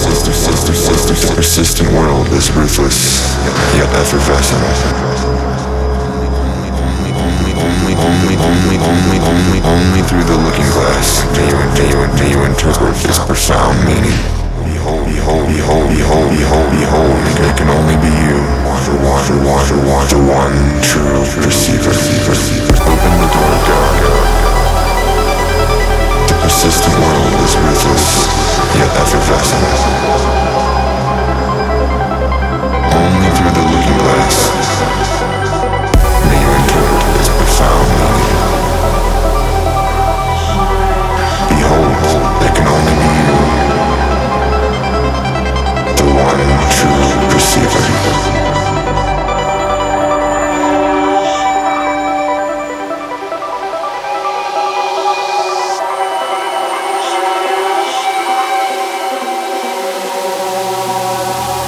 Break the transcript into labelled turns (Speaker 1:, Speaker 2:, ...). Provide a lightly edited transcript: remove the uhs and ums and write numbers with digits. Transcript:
Speaker 1: persistent world is ruthless, yet effervescent. Only through the looking glass do you interpret this profound meaning.